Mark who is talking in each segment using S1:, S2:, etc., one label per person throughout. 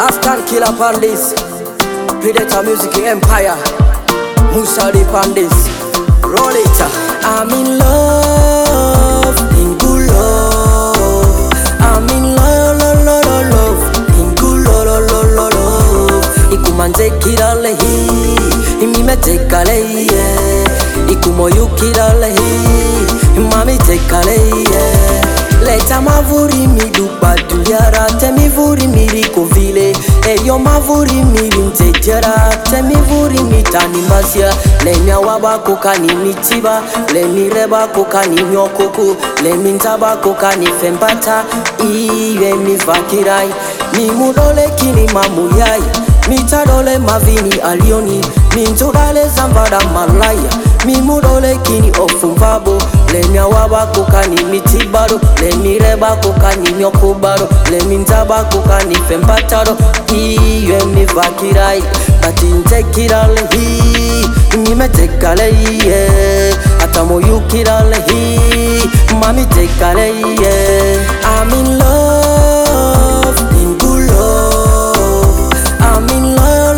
S1: Astan Killer Pandis, Predator Music Empire, Musali Pandis, roll it. I'm in love, in good love. I'm in love, in good love. Ikumanze kiralehi, imime tekalehi, ikumoyu kiralehi, mami tekalehi. Leta mavuri midubadu yara, temi vuri miriko vile. Eyo mavuri mirintetera, temi vuri mitani masia. Lemya wabako kani mitiba, lemi reba kokani nyokoko, lemi ntaba kokani fembata, iwe mifakirai. Ni mudole kini mamuyai, mitadole mavini alioni, mintudale zambada malaya. Mi mudole kini ofumvabo, lemya wabako kani mitibaro, lemi reba kokani nyokobaro, lemi ntaba kokani fembataro, iwe mifakirai. Bati ntekiralehi, mime tekalehi, atamoyu kiralehi, mami tekalehi. I'm in love, in good love. I'm in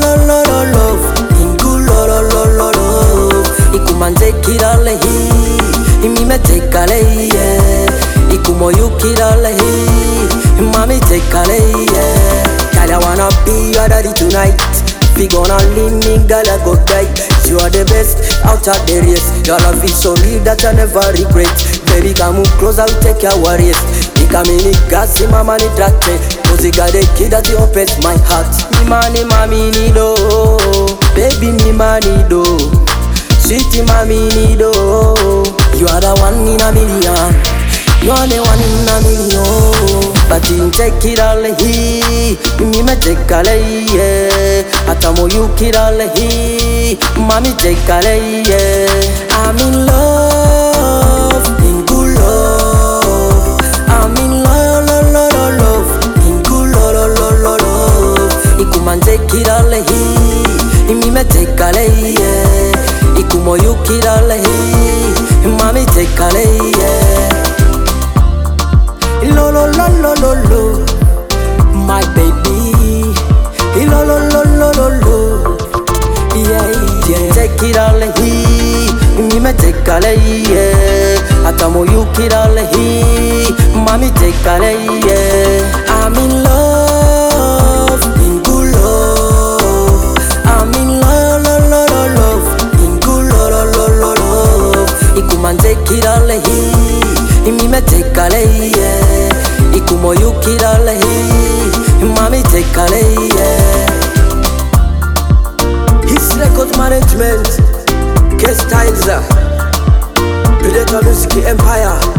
S1: love, in good love. Ikumanze kiralehi, mime tekalehi, ikumoyu kiralehi, mami tekalehi. Girl, I wanna be your daddy tonight. We gonna leave me, girl, I go die. You are the best out of the race. Your love is so real that I never regret. Baby, come move close, I'll take your worries. Ikamini gasi mama ni drake, muzika the kid that opens my heart. Mi mani mami nido, baby mi mani do, sweetie mami nido. You are the one in a million, you are the one in a million. But in tekiralehi, mime tekalehi, atamoyu kiralehi, mami tekalehi. I'm in love, in good love. I'm in love, in good love. Ikumanze kiralehi, mime tekalehi, ikumoyu kiralehi, mami tekalehi. Lo, my baby. Lo, yeah. Take it all, mime tekalehi, atamoyu kiralehi, mami tekalehi. I'm in love, in good love. I'm in love, in good love. Ikumanze kiralehi, mime tekalehi, ikumoyu kiralehi, mami tekalehi. His record management, K-Styles, Predator Music Empire.